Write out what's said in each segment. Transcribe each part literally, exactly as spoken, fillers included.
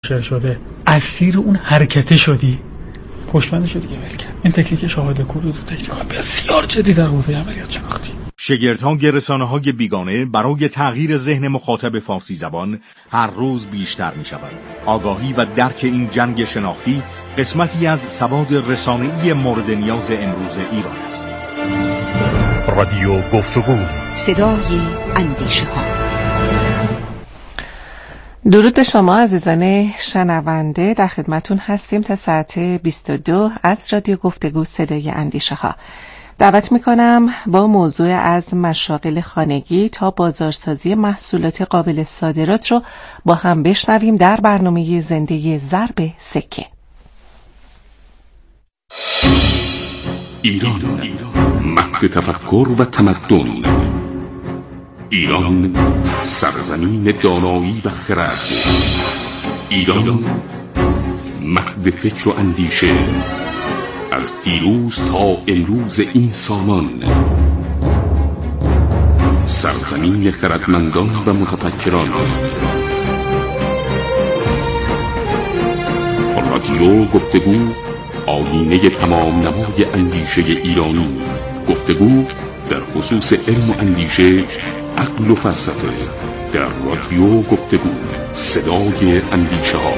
منفجر شده اسیر اون حرکته شدی، پشتبند شدی که ول کرد. این تکنیک شاهد کور و تکنیک‌ها بسیار جدی در حوزه عملیات شناختی. شگردها رسانه‌های بیگانه برای تغییر ذهن مخاطب فارسی زبان هر روز بیشتر می‌شوند. آگاهی و درک این جنگ شناختی قسمتی از سواد رسانه‌ای مورد نیاز امروز ایران است. رادیو گفتگو، صدای اندیشه‌ها. درود به شما عزیزان شنونده، در خدمتون هستیم تا ساعت بیست و دو از رادیو گفتگو صدای اندیشه‌ها. دعوت میکنم با موضوع از مشاغل خانگی تا بازارسازی محصولات قابل صادرات رو با هم بشنویم در برنامه زنده ضرب سکه. ایران، مهد تفکر و تمدن. ایران، سرزمین دانایی و خرد. ایران، مهد فکر و اندیشه، از دیروز تا امروز این سامان. سرزمین خردمندان و متفکران. رادیو گفتگو، آیینه تمام نمای اندیشه ایرانی. گفتگو در خصوص علم و اندیشه، عقل و فلسفه، در رادیو گفتگو صدای اندیشه ها.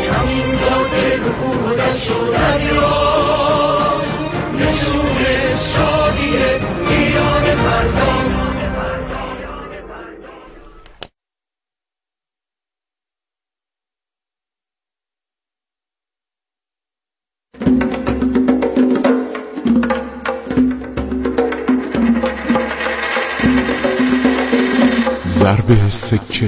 ضرب سکه.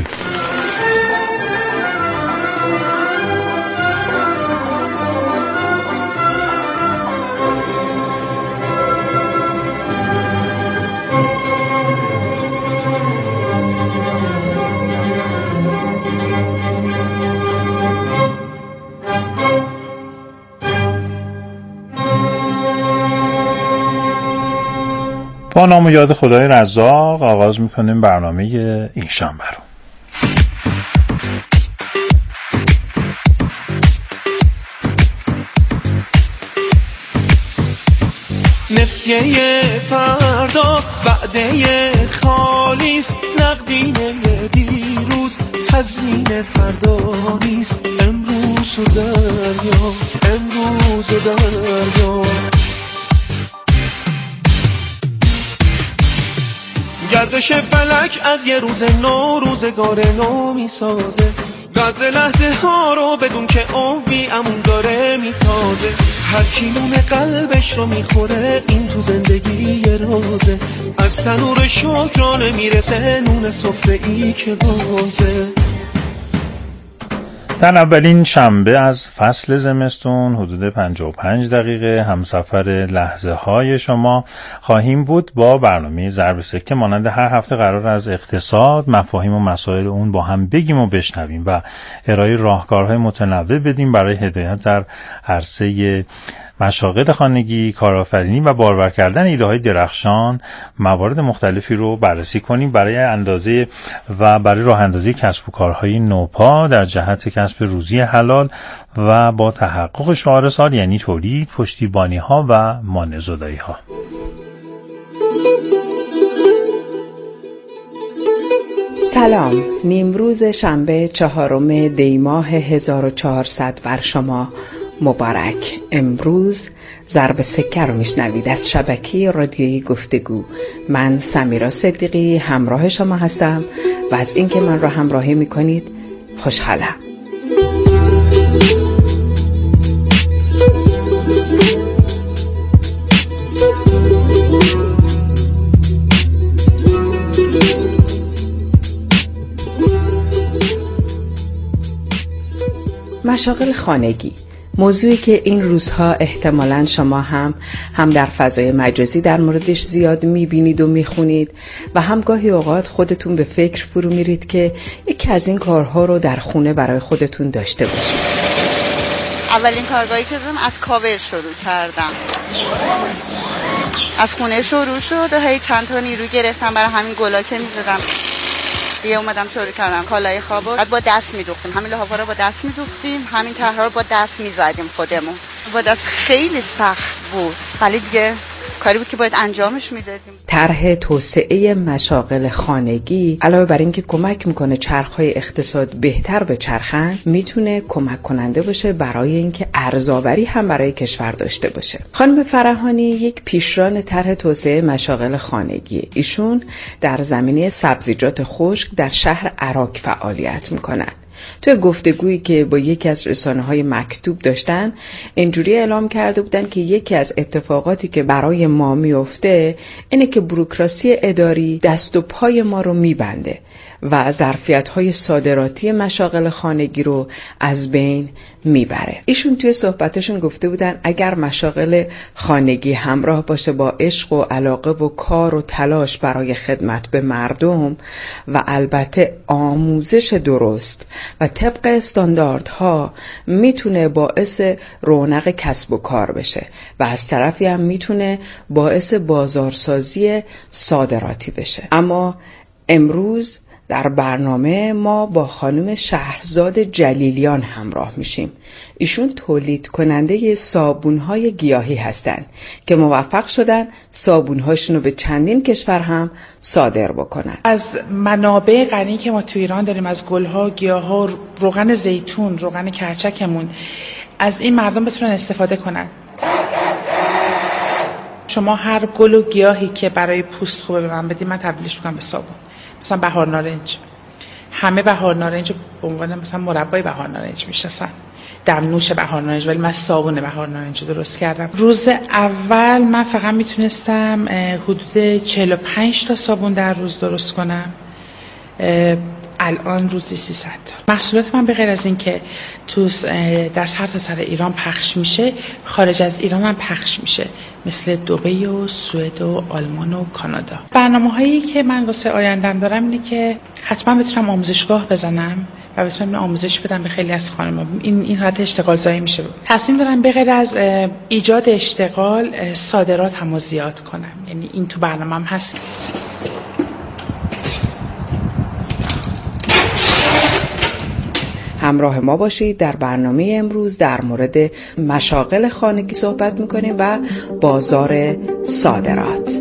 با نام و یاد خدای رزاق آغاز میکنیم برنامه این شنبه رو. نسیه فردا وعده خالیست، نقدینه دیروز تزیین فردا نیست. امروز و دریا، امروز و دریا. گردش فلک از یه روز نو روزگار نو می سازه. قدر لحظه ها رو بدون که عمری امون داره می تازه. هر کی نون قلبش رو میخوره این تو زندگی یه رازه. از تنور شکرانه میرسه نون سفره ای که بازه. در اولین شنبه از فصل زمستون حدود پنجاه و پنج دقیقه همسفر لحظه های شما خواهیم بود با برنامه ضرب سکه. مانند هر هفته قرار از اقتصاد، مفاهیم و مسائل اون با هم بگیم و بشنویم و ارائه راهکارهای متنوع بدیم برای هدایت در عرصه مشاغل خانگی، کارآفرینی و بارور کردن ایده‌های درخشان. موارد مختلفی رو بررسی کنیم برای اندازه و برای راه اندازی کسب و کارهای نوپا در جهت کسب روزی حلال و با تحقق شعار سال، یعنی تولید، پشتیبانی‌ها و مانع‌زدایی‌ها. سلام، نیمروز شنبه چهارم دی ماه هزار و چهارصد بر شما مبارک. امروز ضرب سکه رو میشنوید از شبکه رادیویی گفتگو. من سمیرا صدیقی همراه شما هستم و از اینکه من رو همراهی میکنید خوشحالم. مشاغل خانگی، موضوعی که این روزها احتمالاً شما هم هم در فضای مجازی در موردش زیاد میبینید و میخونید و هم گاهی اوقات خودتون به فکر فرو میرید که یکی از این کارها رو در خونه برای خودتون داشته باشید. اولین کارگاهی که زدم از کاور شروع کردم، از خونه شروع شد و هی چند تا نیرو گرفتم برای همین گلا که میزدم. دیگه اومدم شروع کردم کالای خوابو بعد با دست میدوختیم، همین لحافا رو با دست میدوختیم، همین طرح‌ها رو با دست میزدیم خودمون. با دست خیلی سخت بود ولی دیگه کاری بود که باید انجامش میدادیم. طرح توسعه مشاغل خانگی علاوه بر اینکه کمک میکنه چرخهای اقتصاد بهتر به چرخن، میتونه کمک کننده باشه برای اینکه ارزآوری هم برای کشور داشته باشه. خانم فرحانی یک پیشران طرح توسعه مشاغل خانگی. ایشون در زمینه سبزیجات خشک در شهر عراق فعالیت میکنن. توی گفتگویی که با یکی از رسانه‌های مکتوب داشتن اینجوری اعلام کرده بودن که یکی از اتفاقاتی که برای ما میفته اینه که بوروکراسی اداری دست و پای ما رو میبنده و ظرفیت‌های صادراتی مشاغل خانگی رو از بین میبره. ایشون توی صحبتشون گفته بودن اگر مشاغل خانگی همراه باشه با عشق و علاقه و کار و تلاش برای خدمت به مردم و البته آموزش درست و طبق استانداردها، میتونه باعث رونق کسب و کار بشه و از طرفی هم میتونه باعث بازارسازی صادراتی بشه. اما امروز در برنامه ما با خانم شهرزاد جلیلیان همراه میشیم. ایشون تولید کننده صابون‌های گیاهی هستند که موفق شدن صابون‌هاشون رو به چندین کشور هم صادر بکنن. از منابع غنی که ما تو ایران داریم، از گل‌ها، گیاه‌ها، روغن زیتون، روغن کرچکمون، از این مردم بتونن استفاده کنن. شما هر گل و گیاهی که برای پوست خوبه به من بدید، من تبدیلش می‌کنم به صابون. مثلا بهار نارنج، همه بهار نارنج به عنوان مثلا مربای بهار نارنج میشناسن، دمنوش بهار نارنج، ولی من صابون بهار نارنج رو درست کردم. روز اول من فقط میتونستم حدود چهل و پنج تا صابون در روز درست کنم، الان روزی سیصد تا. محصولات من به غیر از این که تو در سرتاسر ایران پخش میشه، خارج از ایران هم پخش میشه، مثل دبی و سوئد و آلمان و کانادا. برنامه‌هایی که من واسه آینده‌ام دارم اینه که حتما بتونم آموزشگاه بزنم و بتونم آموزش بدم به خیلی از خانم‌ها. این این حالت اشتغال زایی میشه. تصمیم دارم به غیر از ایجاد اشتغال، صادرات هم زیاد کنم. یعنی این تو برنامه‌ام هست. همراه ما باشید. در برنامه امروز در مورد مشاغل خانگی صحبت میکنیم و بازار صادرات.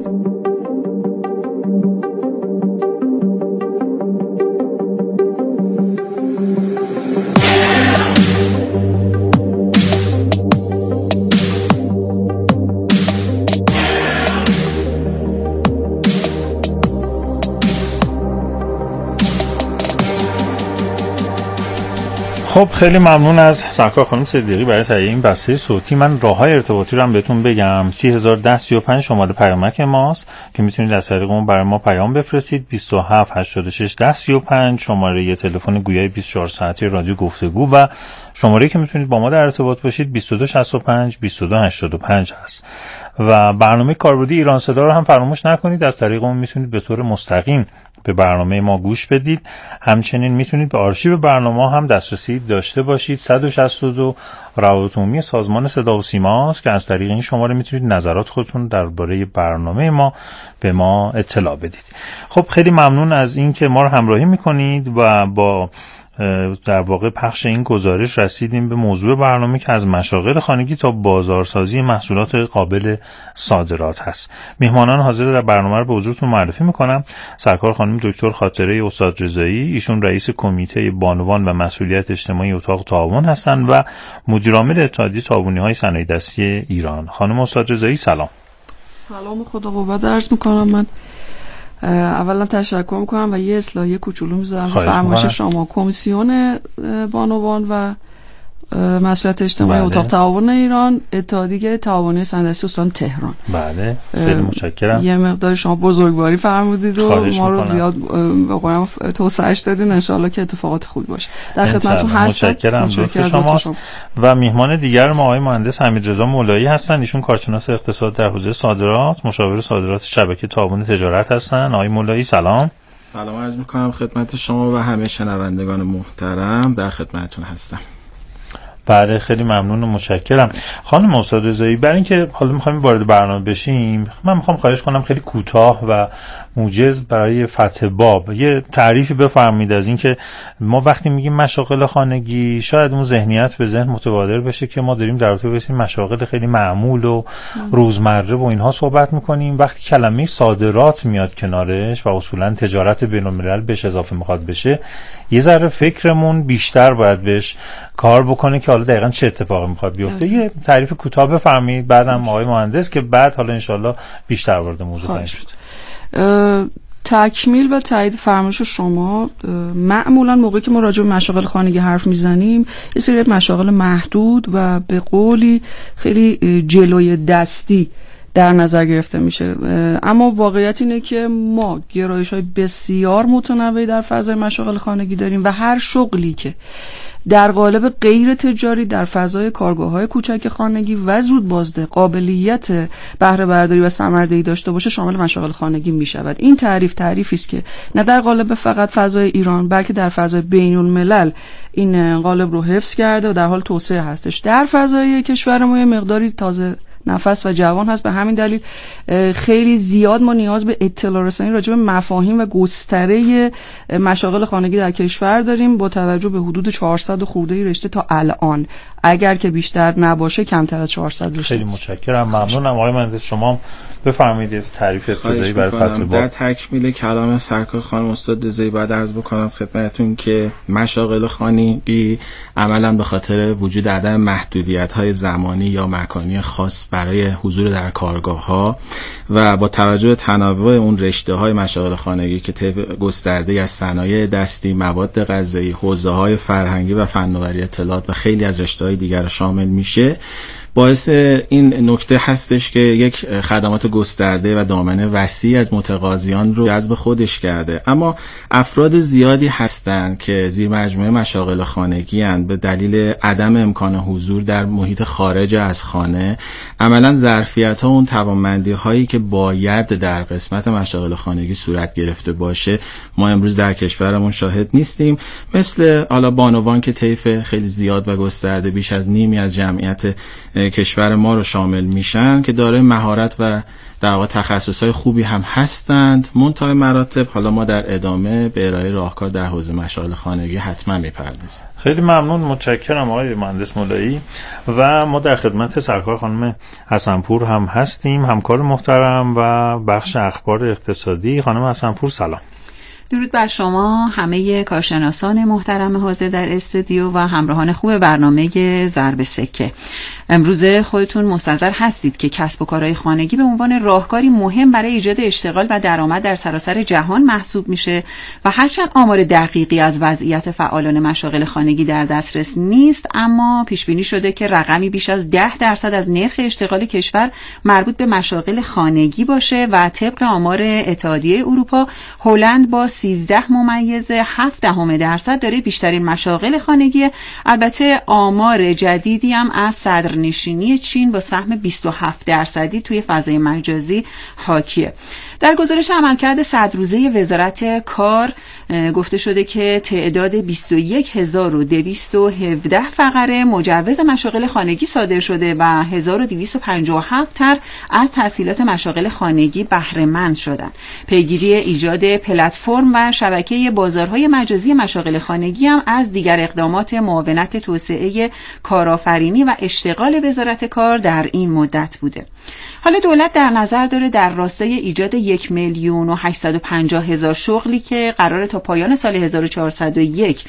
خب خیلی ممنون از سرکار خانم صدیقی برای تهیه این بسته صوتی. من راههای ارتباطی رو هم بهتون بگم. سی هزار و ده سی و پنج شماره پیامک ماست که میتونید از طریق اون برای ما پیام بفرستید. بیست و هفت هشتاد و شش ده سی و پنج شماره یه تلفن گویای بیست و چهار ساعته رادیو گفتگو و شماره که میتونید با ما در ارتباط باشید بیست و دو شصت و پنج بیست و دو هشتاد و پنج هست. و برنامه کاربردی ایران صدا رو هم فراموش نکنید. از طریق اون میتونید به طور مستقیم به برنامه ما گوش بدید. همچنین میتونید به آرشیو برنامه هم دسترسی داشته باشید. صد و شصت و دو روابط عمومی سازمان صدا و سیما است که از طریق این شماره میتونید نظرات خودتون درباره برنامه ما به ما اطلاع بدید. خب خیلی ممنون از این که ما رو همراهی میکنید و با در واقع پخش این گزارش رسیدیم به موضوع برنامه که از مشاغل خانگی تا بازارسازی محصولات قابل صادرات هست. میهمانان حاضر در برنامه رو به حضورتون معرفی میکنم. سرکار خانم دکتر خاطره استاد رضایی، ایشون رئیس کمیته بانوان و مسئولیت اجتماعی اتاق تعاون هستند و مدیر عامل اتحادیه تعاونی‌های صنایع دستی ایران. خانم استاد رضایی سلام. سلام، خدا قوت عرض میکنم. من اولا تشکر میکنم و یه اصلاحیه کوچولو میذارم فرمایش شما. کمیسیون بانوان و مسئولیت اجتماعی بله. اتاق تعاون ایران، اتحادیه تعاونی صنایع دستی استان تهران. بله خیلی متشکرم. یه مقدار شما بزرگواری فرمودید و ما رو زیاد به قولم توسعهش دادین. ان شاءالله که اتفاقات خوبی باشه. در خدمتتون هستم. متشکرم. متشکرم شما. شما و میهمان دیگر ما آقای مهندس حمیدرضا مولایی هستن. ایشون کارشناس اقتصاد در حوزه صادرات، مشاور صادرات شبکه تعاون تجارت هستن. آقای مولایی سلام. سلام عرض می‌کنم خدمت شما و همه شنوندگان محترم. در خدمتتون هستم. بله خیلی ممنون و متشکرم خانم استاد رضایی. برای اینکه حالا می‌خوایم وارد برنامه بشیم، من می‌خوام خواهش کنم خیلی کوتاه و موجز برای فتح باب یه تعریفی بفرمایید از اینکه ما وقتی میگیم مشاغل خانگی شاید اون ذهنیت به ذهن متبادر بشه که ما داریم در رابطه با مشاغل خیلی معمول و روزمره و اینها صحبت می‌کنیم. وقتی کلمه صادرات میاد کنارش و اصولاً تجارت بین‌الملل بهش اضافه می‌خواد بشه، یه ذره فکرمون بیشتر باید بهش کار بکنه که حالا دقیقاً چه اتفاقی میخواد بیفته. یه تعریف کوتاه بفرمایید، بعدم آقای مهندس که بعد حالا انشالله بیشتر وارد موضوع خواهیم شد. تکمیل و تایید فرمایش شما. معمولا موقعی که ما راجع به مشاغل خانگی حرف میزنیم یه سری مشاغل محدود و به قولی خیلی جلوی دستی در نظر گرفته میشه، اما واقعیت اینه که ما گرایش‌های بسیار متنوعی در فضای مشاغل خانگی داریم و هر شغلی که در قالب غیر تجاری در فضای کارگاه‌های کوچک خانگی و زود بازده قابلیت بهره برداری و ثمره‌دهی داشته باشه شامل مشاغل خانگی میشود. این تعریف تعریفی است که نه در قالب فقط فضای ایران بلکه در فضای بین‌الملل این قالب رو حفظ کرده و در حال توسعه هستش. در فضای کشور ما یه مقداری تازه نفس و جوان هست، به همین دلیل خیلی زیاد ما نیاز به اطلاع رسانی راجع به مفاهیم و گستره مشاغل خانگی در کشور داریم با توجه به حدود چهارصد خورده رشته تا الان، اگر که بیشتر نباشه کمتر از چهارصد رشته. خیلی متشکرم، ممنونم. آقای مهندس شما بفرمایید تعریف ابتدایی برای فتح باب. در تکمیل کلام سرکار خانم استاد رضایی باید عرض بکنم خدمتتون که مشاغل خانگی عملاً به خاطر وجود عدم محدودیت‌های زمانی یا مکانی خاص برای حضور در کارگاه‌ها و با توجه به تنوع اون رشته‌های مشاغل خانگی که طیف گسترده‌ای از صنایع دستی، مواد غذایی، حوزه‌های فرهنگی و فناوری اطلاعات و خیلی از رشته‌های دیگر شامل میشه، باعث این نکته هستش که یک خدمات گسترده و دامنه وسیع از متقاضیان رو جذب خودش کرده. اما افراد زیادی هستند که زیر مجموعه مشاغل خانگی اند به دلیل عدم امکان حضور در محیط خارج از خانه. عملا ظرفیت‌ها و اون توانمندی‌هایی که باید در قسمت مشاغل خانگی صورت گرفته باشه ما امروز در کشورمون شاهد نیستیم. مثل حالا بانوان که طیف خیلی زیاد و گسترده بیش از نیمی از جمعیت کشور ما رو شامل میشن که دارای مهارت و در واقع تخصصهای خوبی هم هستند. منتهای مراتب حالا ما در ادامه به ارائه راهکار در حوزه مشاغل خانگی حتما میپردازیم. خیلی ممنون، متشکرم آقای مهندس مولایی. و ما در خدمت سرکار خانم حسنپور هم هستیم، همکار محترم و بخش اخبار اقتصادی. خانم حسنپور سلام. درود بر شما همه کارشناسان محترم حاضر در استودیو و همراهان خوب برنامه ضرب سکه. امروز خودتون مستحضر هستید که کسب و کارهای خانگی به عنوان راهکاری مهم برای ایجاد اشتغال و درآمد در سراسر جهان محسوب میشه و هرچند آمار دقیقی از وضعیت فعالان مشاغل خانگی در دسترس نیست، اما پیش بینی شده که رقمی بیش از ده درصد از نرخ اشتغال کشور مربوط به مشاغل خانگی باشه و طبق آمار اتحادیه اروپا هلند با سیزده ممیز هفت دهم درصد داره بیشترین مشاغل خانگی. البته آمار جدیدی هم از صدرنشینی چین با سهم بیست و هفت درصدی توی فضای مجازی حاکیه. در گزارش عملکرد صد روزه وزارت کار گفته شده که تعداد بیست و یک هزار و دویست و هفده فقره مجوز مشاغل خانگی صادر شده و هزار و دویست و پنجاه و هفت تر از تسهیلات مشاغل خانگی بهره مند شدند. پیگیری ایجاد پلتفرم و شبکه بازارهای مجازی مشاغل خانگی هم از دیگر اقدامات معاونت توسعه کارآفرینی و اشتغال وزارت کار در این مدت بوده. حالا دولت در نظر داره در راستای ایجاد یک میلیون و هشتصد و پنجاه هزار شغلی که قراره تا پایان سال هزار و چهارصد و یک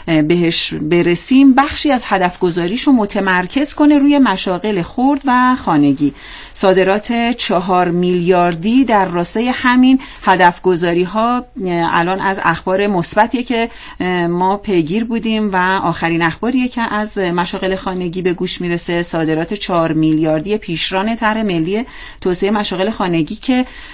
بهش برسیم بخشی از هدف گذاریشو متمرکز کنه روی مشاغل خرد و خانگی. صادرات چهار میلیاردی در راستای همین هدف گذاری ها الان از اخبار مثبتیه که ما پیگیر بودیم و آخرین اخباریه که از مشاغل خانگی به گوش میرسه. صادرات چهار میلیاردی پیشران طرح ملی توسعه مشاغل خانگی که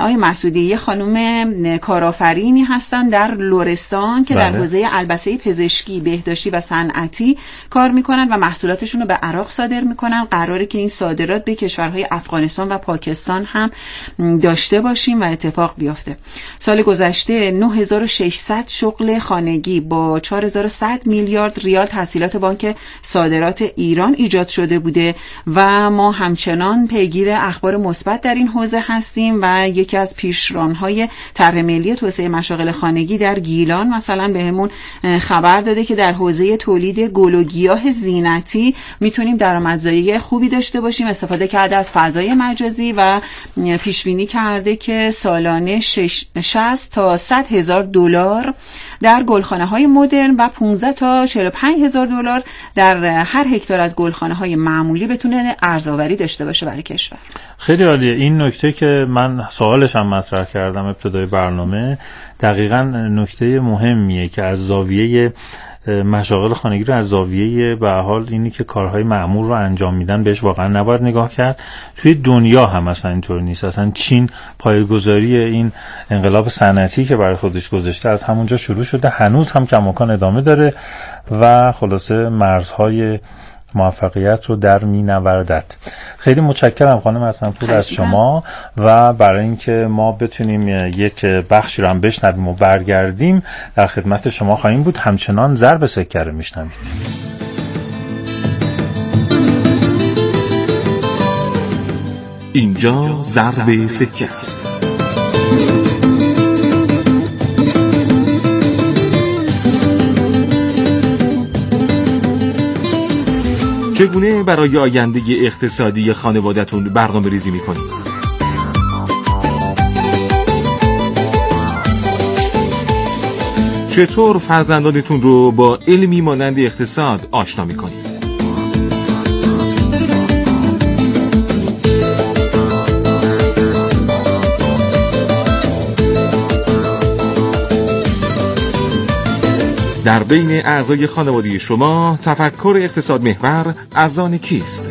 آقای مسعودی یه خانم کارآفرینی هستن در لرستان که بله. در حوزه البسه پزشکی، بهداشتی و صنعتی کار میکنن و محصولاتشون رو به عراق صادر میکنن. قراره که این صادرات به کشورهای افغانستان و پاکستان هم داشته باشیم و اتفاق بیفته. سال گذشته نه هزار و ششصد شغل خانگی با چهار هزار و صد میلیارد ریال تسهیلات بانک صادرات ایران ایجاد شده بوده و ما همچنان پیگیر اخبار مثبت در این حوزه هستیم و یکی از پیشران‌های طرح ملی توسعه مشاغل خانگی در گیلان مثلا بهمون خبر داده که در حوزه تولید گل و گیاه زینتی میتونیم درآمدزایی خوبی داشته باشیم. استفاده کرده از فضای مجازی و پیش بینی کرده که سالانه شصت تا صد هزار دلار در گلخانه‌های مدرن و پانزده تا چهل و پنج هزار دلار در هر هکتار از گلخانه‌های معمولی بتونه ارزآوری داشته باشه برای کشور. خیلی عالیه. این نکته که من سوالش هم مطرح کردم ابتدای برنامه دقیقاً نکته مهمیه که از زاویه مشاغل خانگی رو از زاویه به حال اینی که کارهای معمول رو انجام میدن بهش واقعا نباید نگاه کرد. توی دنیا هم اصلا اینطور نیست. اصلا چین پایه‌گذاری این انقلاب صنعتی که برای خودش گذاشته از همونجا شروع شده، هنوز هم کماکان ادامه داره و خلاصه مرزهای موفقیت رو در می نوردد. خیلی متشکرم خانم حسن‌پور از شما و برای اینکه ما بتونیم یک بخشی رو هم بشنویم و برگردیم در خدمت شما خواهیم بود. همچنان ضرب سکه رو میشنوید. اینجا ضرب سکه است. چگونه برای آینده اقتصادی خانواده‌تون برنامه ریزی میکنید؟ چطور فرزندانتون رو با علمی مانند اقتصاد آشنا میکنید؟ در بین اعضای خانواده شما تفکر اقتصاد محور از آن کیست؟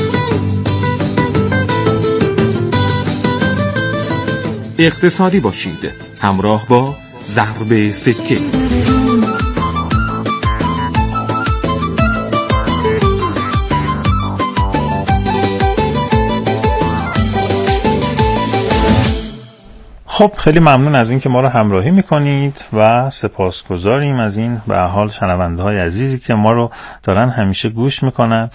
اقتصادی باشید، همراه با ضرب سکه. خب خیلی ممنون از این که ما رو همراهی میکنید و سپاسگزاریم از این به حال شنونده های عزیزی که ما رو دارن همیشه گوش میکنن.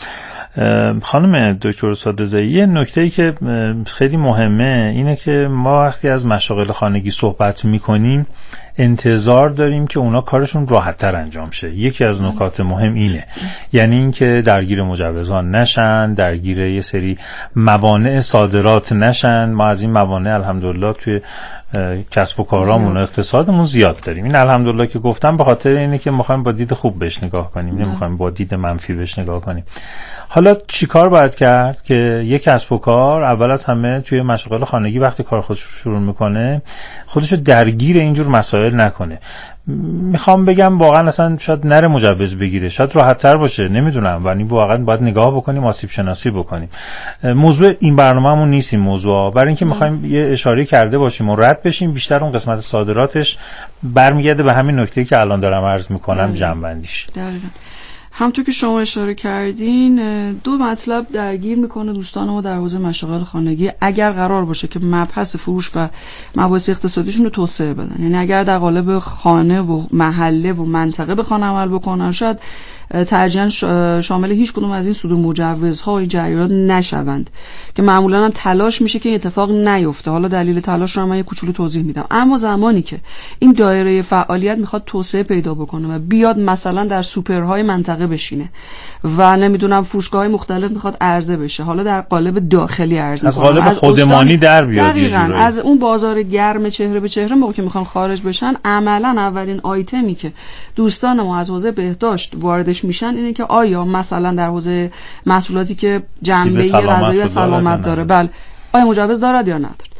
خانم دکتر صادق‌زایی، یه نکته‌ای که خیلی مهمه اینه که ما وقتی از مشاغل خانگی صحبت میکنیم انتظار داریم که اونا کارشون راحت‌تر انجام شه. یکی از نکات مهم اینه، یعنی اینکه درگیر مجوزان نشن، درگیر یه سری موانع صادرات نشن. ما از این موانع الحمدلله توی کسب و کارامون و اقتصادمون زیاد داریم. این الحمدلله که گفتم به خاطر اینه که می‌خوایم با دید خوب بهش نگاه کنیم، نمی‌خوایم با دید منفی بهش نگاه کنیم. حالا چیکار باید کرد که یک کسب و کار اول از همه توی مشاغل خانگی وقتی کار خودش رو شروع میکنه خودشو درگیر اینجور مسائل نکنه؟ میخوام بگم واقعا اصلا شاید نره مجوز بگیره، شاید راحت تر باشه، نمیدونم، ولی واقعا باید نگاه بکنیم، آسیب شناسی بکنیم. موضوع این برنامه‌مون نیست این موضوع، برای اینکه میخوایم یه اشاره کرده باشیم و رد بشیم. بیشتر اون قسمت صادراتش برمیگرده به همین نکته‌ای که الان دارم عرض میکنم، جمع‌بندیش. دقیقاً همونطور که شما اشاره کردین دو مطلب درگیر میکنه دوستان ما در حوزه مشاغل خانگی اگر قرار باشه که مبحث فروش و مباحث اقتصادیشون رو توسعه بدن. یعنی اگر در قالب خانه و محله و منطقه بخوان عمل بکنن شاید ترجیحاً شامل هیچ کدوم از این صدور مجوزها و این جریانات نشوند که معمولاً هم تلاش میشه که این اتفاق نیفته. حالا دلیل تلاش رو من یه کوچولو توضیح میدم. اما زمانی که این دایره فعالیت میخواد توسعه پیدا بکنه و بیاد مثلا در سوپرهای منطقه بشینه و نمیدونم فروشگاه‌های مختلف میخواد عرضه بشه، حالا در قالب داخلی عرضه از قالب خودمانی در بیاد، دقیقاً از اون بازار گرم چهره به چهره موقعی که میخوان خارج بشن، عملاً اولین آیتمی که دوستان ما از حوزه بهداشت واردش میشن اینه که آیا مثلا در حوزه محصولاتی که جنبه غذایی و سلامت داره، بله، آیا مجوز دارد یا نداره.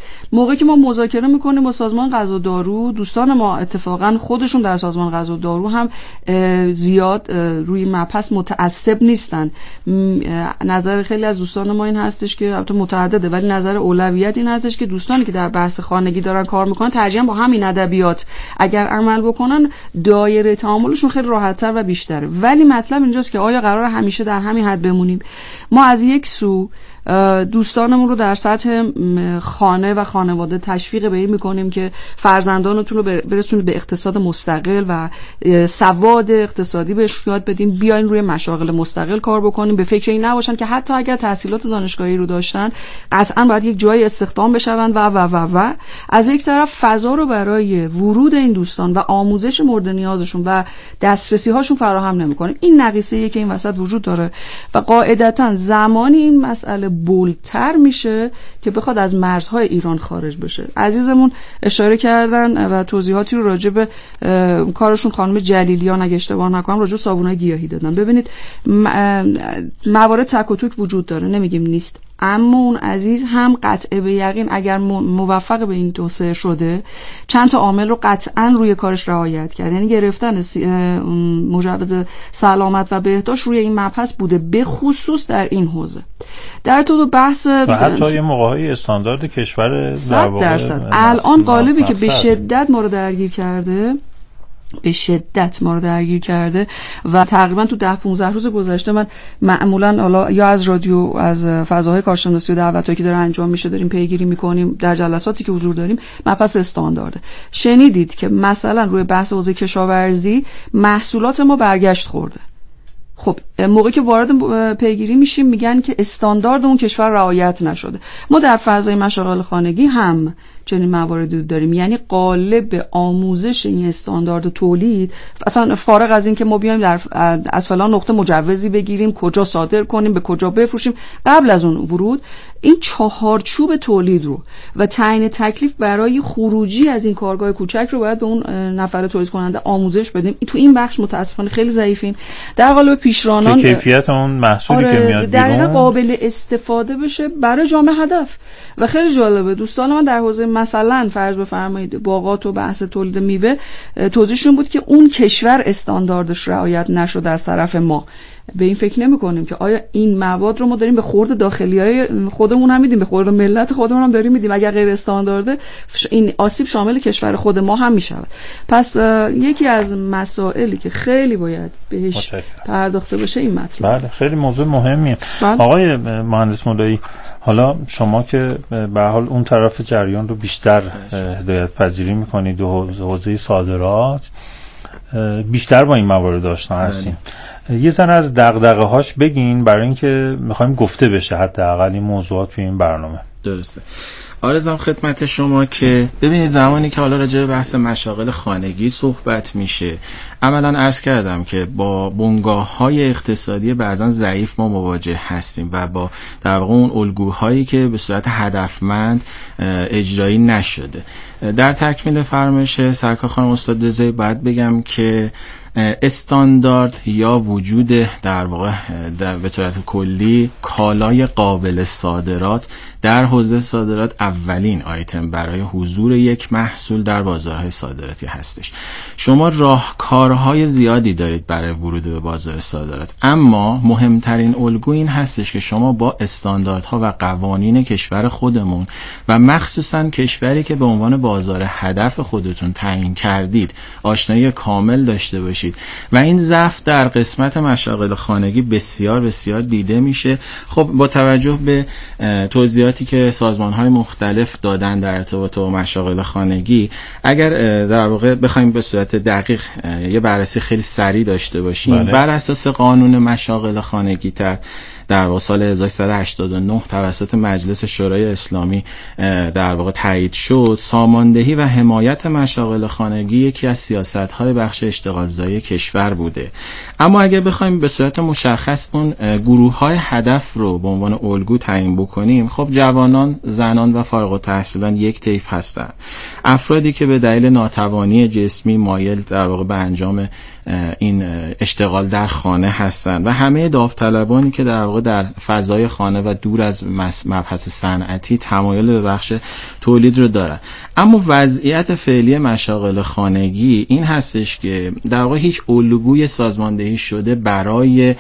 موقعی که ما مذاکره میکنیم با سازمان غذا و دارو، دوستان ما اتفاقا خودشون در سازمان غذا و دارو هم زیاد روی مبحث متعصب نیستن. نظر خیلی از دوستان ما این هستش که البته متعدده، ولی نظر اولویت این هستش که دوستانی که در بحث خانگی دارن کار میکنن ترجیحاً با همین ادبیات اگر عمل بکنن دایره تعاملشون خیلی راحت‌تر و بیشتره. ولی مطلب اینجاست که آیا قرار همیشه در همین حد بمونیم؟ ما از یک سو دوستانمون رو در سطح خانه و خانواده تشویق به این میکنیم که فرزندانتون رو برسونید به اقتصاد مستقل و سواد اقتصادی بهش یاد بدیم، بیاین روی مشاغل مستقل کار بکنیم، به فکر این نباشن که حتی اگر تحصیلات دانشگاهی رو داشتن قطعا باید یک جای استخدام بشون و و و و از یک طرف فضا رو برای ورود این دوستان و آموزش مورد نیازشون و دسترسی هاشون فراهم نمیکنیم. این نقیصه‌ایه که این وسط وجود داره و قاعدتاً زمانی این مسئله بولتر میشه که بخواد از مرزهای ایران خارج بشه. عزیزمون اشاره کردن و توضیحاتی رو راجع به کارشون خانم جلیلیان اگه اشتباه نکنم راجع به صابونای گیاهی دادن. ببینید موارد تک و توک وجود داره، نمیگیم نیست، اما اون عزیز هم قطعه به یقین اگر موفق به این توسعه شده چند تا عامل رو قطعا روی کارش رعایت کرد. یعنی گرفتن مجوز سلامت و بهداشت روی این مبحث بوده، به خصوص در این حوزه. در تو بحث و حتی یه موقعی استاندارد کشور صد درصد الان قالبی که به شدت ما رو درگیر کرده به شدت ما رو درگیر کرده و تقریبا تو ده پانزده روز گذشته من معمولا حالا یا از رادیو از فضاهای کارشناسی و دعوتایی که داره انجام میشه داریم پیگیری میکنیم، در جلساتی که حضور داریم مبحث استاندارده. شنیدید که مثلا روی بحث حوزه کشاورزی محصولات ما برگشت خورده. خب موقعی که وارد پیگیری میشیم میگن که استاندارد اون کشور رعایت نشده. ما در فضای مشاغل خانگی هم چنین مواردی داریم، یعنی قالب آموزش این استاندارد تولید اصلا فارغ از این که ما بیایم در از فلان نقطه مجوزی بگیریم، کجا صادر کنیم، به کجا بفروشیم، قبل از اون ورود این چهارچوب تولید رو و تعیین تکلیف برای خروجی از این کارگاه کوچک رو باید به اون نفر تولید کننده آموزش بدیم. تو این بخش متاسفانه خیلی ضعیفیم. در قالب پیشرانان که کیفیت اون محصولی آره که میاد بیرون قابل استفاده بشه برای جامعه هدف. و خیلی جالبه دوستان من در حوزه مثلا فرض بفرمایید باغات و بحث تولید میوه توضیحشون بود که اون کشور استانداردش رعایت نشده از طرف ما. به این فکر نمی کنیم که آیا این مواد رو ما داریم به خورد داخلیای خودمون هم میدیم، به خورد ملت خودمون هم داریم میدیم. اگر غیر استاندارده این آسیب شامل کشور خود ما هم میشود. پس یکی از مسائلی که خیلی باید بهش پرداخته بشه این مطلب. بله خیلی موضوع مهمیه. بله. آقای مهندس مولایی، حالا شما که به حال اون طرف جریان رو بیشتر هدایت پذیری میکنید و حوزه صادرات بیشتر با این موارد آشنا هستین، یه ذره از دغدغه هاش بگین برای اینکه میخوایم گفته بشه حداقل این موضوعات توی این برنامه. درسته. آرزم خدمت شما که ببینید زمانی که حالا راجع به بحث مشاغل خانگی صحبت میشه، عملا عرض کردم که با بنگاه‌های اقتصادی بعضا ضعیف ما مواجه هستیم و با در واقع اون الگوهایی که به صورت هدفمند اجرایی نشده. در تکمیل فرمایش سرکار خانم استاد دزی باید بگم که استاندارد یا وجود در واقع در به صورت کلی کالای قابل صادرات در حوزه صادرات اولین آیتم برای حضور یک محصول در بازارهای صادراتی هستش. شما راهکارهای زیادی دارید برای ورود به بازار صادرات، اما مهمترین الگو این هستش که شما با استانداردها و قوانین کشور خودمون و مخصوصا کشوری که به عنوان بازار هدف خودتون تعیین کردید آشنایی کامل داشته باشید و این ضعف در قسمت مشاغل خانگی بسیار بسیار دیده میشه. خب با توجه به توضیحاتی که سازمان‌های مختلف دادن در ارتباط با مشاغل خانگی، اگر در واقع بخوایم به صورت دقیق یه بررسی خیلی سریع داشته باشیم، بله. بر اساس قانون مشاغل خانگی تر در سال هزار و سیصد و هشتاد و نه توسط مجلس شورای اسلامی در واقع تایید شد، ساماندهی و حمایت مشاغل خانگی یکی از سیاست‌های بخش اشتغالزایی کشور بوده. اما اگر بخوایم به صورت مشخص اون گروه‌های هدف رو به عنوان الگو تعیین بکنیم، خب جوانان، زنان و فارغ التحصیلان یک طیف هستند. افرادی که به دلیل ناتوانی جسمی مایل در واقع به انجام این اشتغال در خانه هستن و همه داوطلبانی که در واقع در فضای خانه و دور از مبحث صنعتی تمایل به بخش تولید رو دارن. اما وضعیت فعلی مشاغل خانگی این هستش که در واقع هیچ الگوی سازماندهی شده برای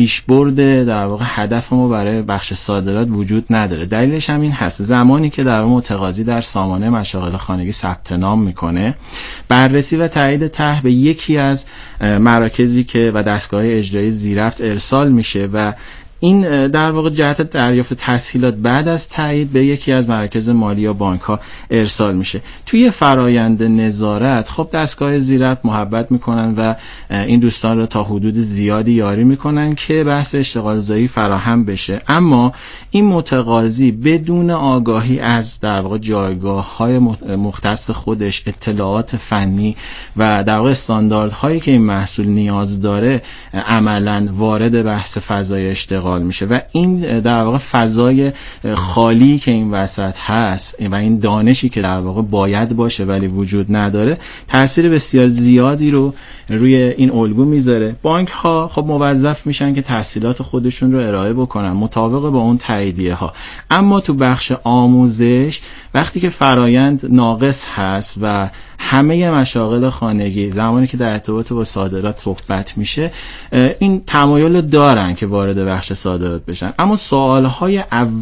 پیشبرد در واقع هدف ما برای بخش صادرات وجود نداره. دلیلش هم این هست زمانی که در واقع متقاضی در سامانه مشاغل خانگی ثبت نام میکنه، بررسی و تایید طرح به یکی از مراکزی که و دستگاه اجرایی زیرفت ارسال میشه و این در واقع جهت دریافت تسهیلات بعد از تایید به یکی از مراکز مالی یا بانک ها ارسال میشه. توی فرایند نظارت خب دستگاه زیرفت محبت میکنن و این دوستان رو تا حدود زیادی یاری میکنن که بحث اشتغال زایی فراهم بشه، اما این متقاضی بدون آگاهی از در واقع جایگاه های مختص خودش، اطلاعات فنی و در واقع استانداردهایی که این محصول نیاز داره عملاً وارد بحث فضای اشتغال میشه و این در واقع فضای خالی که این وسط هست و این دانشی که در واقع باید باشه ولی وجود نداره تأثیر بسیار زیادی رو روی این الگو میذاره. بانک ها خب موظف میشن که تحصیلات خودشون رو ارائه بکنن مطابق با اون تاییدیه ها، اما تو بخش آموزش وقتی که فرایند ناقص هست و همه مشاغل خانگی زمانی که در ارتباط با صادرات صحبت میشه این تمایل دارن که وارد بخش صادرات بشن، اما سوالهای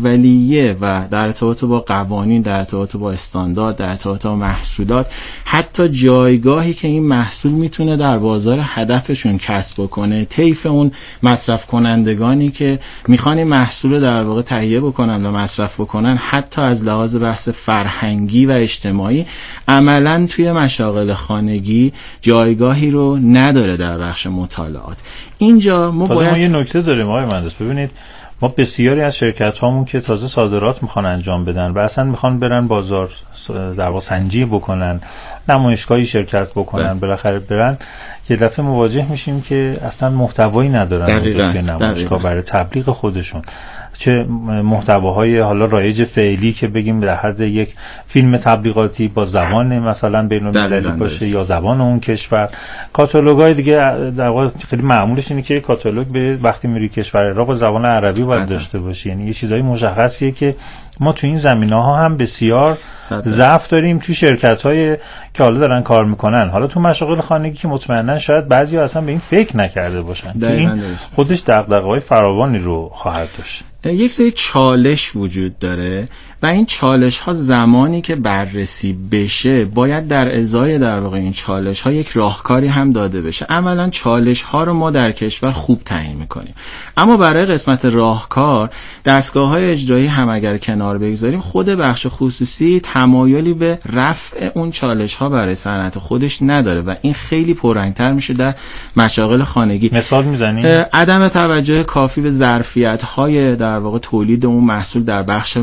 اولیه و در ارتباط با قوانین، در ارتباط با استاندارد، در ارتباط با محصولات، حتی جایگاهی که این محصول میتونه در بازار هدفشون کسب بکنه، طیف اون مصرف کنندگانی که میخوان این محصول رو در واقع تهیه بکنن و مصرف بکنن، حتی از لحاظ بحث فرهنگی و اجتماعی عملاً توی مشاغل خانگی جایگاهی رو نداره در بخش مطالعات. اینجا ما باید ما یه نکته داریم آقای مهندس، ببینید ما بسیاری از شرکت هامون که تازه صادرات میخوان انجام بدن و اصلا میخوان برن بازار در واقع سنجی بکنن، نمایشگاهی شرکت بکنن، بالاخره برن یه دفعه مواجه میشیم که اصلا محتوایی ندارن توی نمایشگاه برای تبلیغ خودشون، چه محتواهای حالا رایج فعلی که بگیم در حد یک فیلم تبلیغاتی با زبان مثلا بین‌المللی باشه یا زبان اون کشور. کاتالوگای دیگه در واقع خیلی معمولش اینه که کاتالوگ به وقتی میری کشور عراق زبان عربی باید داشته باشه، یعنی یه چیزای مشخصیه که ما تو این زمینه‌ها هم بسیار ضعف داریم تو شرکت‌های که حالا دارن کار میکنن. حالا تو مشاغل خانگی که مطمئنا شاید بعضی‌ها اصلا به این فکر نکرده باشن که این خودش دغدغه‌های فراوانی رو خواهد داشت. یک سری چالش وجود داره و این چالش ها زمانی که بررسی بشه باید در ازای در واقع این چالش ها یک راهکاری هم داده بشه. عملا چالش ها رو ما در کشور خوب تعیین میکنیم، اما برای قسمت راهکار دستگاه های اجرایی هم اگر کنار بگذاریم خود بخش خصوصی تمایلی به رفع اون چالش ها برای صنعت خودش نداره و این خیلی پررنگتر میشه در مشاغل خانگی. مثال میزنی؟ عدم توجه کافی به ظرفیت های در واقع تولید اون محصول در بخش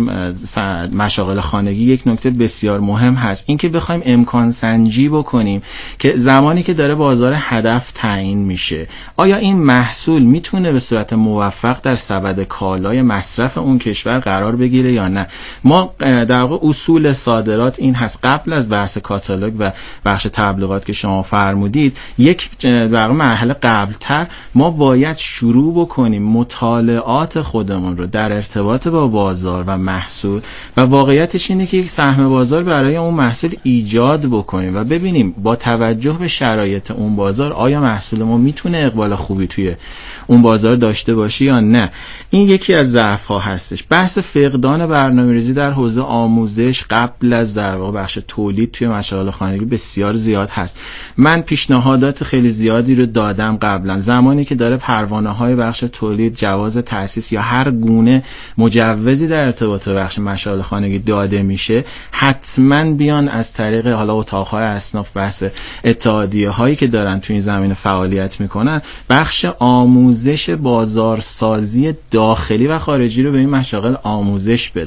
مشاغل خانگی یک نکته بسیار مهم هست، اینکه بخوایم امکان سنجی بکنیم که زمانی که داره بازار هدف تعیین میشه آیا این محصول میتونه به صورت موفق در سبد کالای مصرف اون کشور قرار بگیره یا نه. ما در واقع اصول صادرات این هست، قبل از بحث کاتالوگ و بخش تبلیغات که شما فرمودید یک در واقع مرحله قبلتر ما باید شروع بکنیم مطالعات خودمون رو در ارتباط با بازار و محصول و واقعیتش اینه که یک سهم بازار برای اون محصول ایجاد بکنیم و ببینیم با توجه به شرایط اون بازار آیا محصول ما میتونه اقبال خوبی توی اون بازار داشته باشه یا نه. این یکی از ضعف ها هستش. بحث فقدان برنامه‌ریزی در حوزه آموزش قبل از در واقع بخش تولید توی مشاغل خانگی بسیار زیاد هست. من پیشنهادات خیلی زیادی رو دادم قبلا، زمانی که داره پروانه های بخش تولید، جواز تأسیس یا هر گونه مجوزی در ارتباط با بخش مشاغل خانگی داده میشه حتما بیان از طریق حالا اتاق‌های اصناف، بحث اتحادیه هایی که دارن تو این زمینه فعالیت میکنن، بخش آموزش بازارسازی داخلی و خارجی رو به این مشاغل آموزش بدن.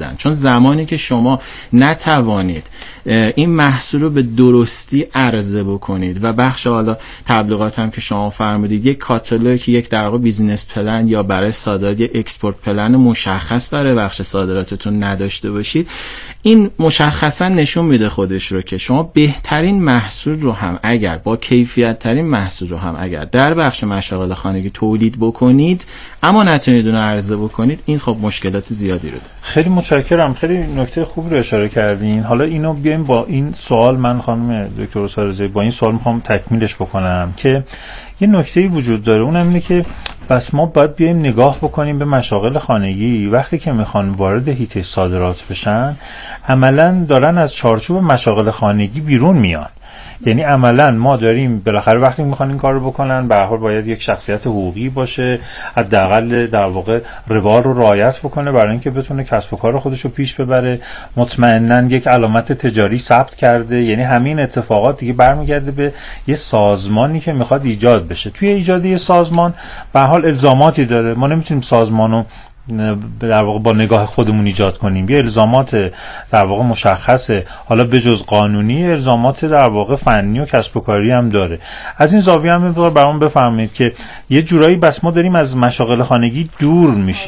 میدن. چون زمانی که شما نتوانید این محصول رو به درستی عرضه بکنید و بخش حالا تبلیغات هم که شما فرمودید یک کاتالوگ، یک در واقع بیزینس پلن یا برای صادرات یک اکسپورت پلن مشخص برای بخش صادراتتون نداشته باشید، این مشخصا نشون میده خودش رو که شما بهترین محصول رو هم اگر با کیفیت ترین محصول رو هم اگر در بخش مشاغل خانگی تولید بکنید اما نتونید اون رو عرضه بکنید، این خب مشکلات زیادی رو داره. خیلی متشکرم، خیلی نکته خوبی رو اشاره کردین. حالا اینو بیایم با این سوال، من خانم دکتر سارزی با این سوال میخوام تکمیلش بکنم که یه نکته‌ای وجود داره، اونم اینه که بس ما باید بیایم نگاه بکنیم به مشاغل خانگی وقتی که میخوان وارد حیطه صادرات بشن عملاً دارن از چارچوب مشاغل خانگی بیرون میان. یعنی عملاً ما داریم بالاخره وقتی میخوان این کار رو بکنن به هر حال باید یک شخصیت حقوقی باشه، حداقل در واقع روال رو رعایت بکنه برای اینکه بتونه کسب و کار خودش رو پیش ببره، مطمئناً یک علامت تجاری ثبت کرده. یعنی همین اتفاقات دیگه برمیگرده به یه سازمانی که میخواد ایجاد بشه. توی ایجاد یه سازمان به هر حال الزاماتی داره، ما نمیتونیم سازمانو در واقع با نگاه خودمون ایجاد کنیم. یه الزامات در واقع مشخصه، حالا بجز قانونی الزامات در واقع فنی و کسب و کاری هم داره. از این زاویه هم برام بفرمایید که یه جورایی بس ما داریم از مشاغل خانگی دور میشیم.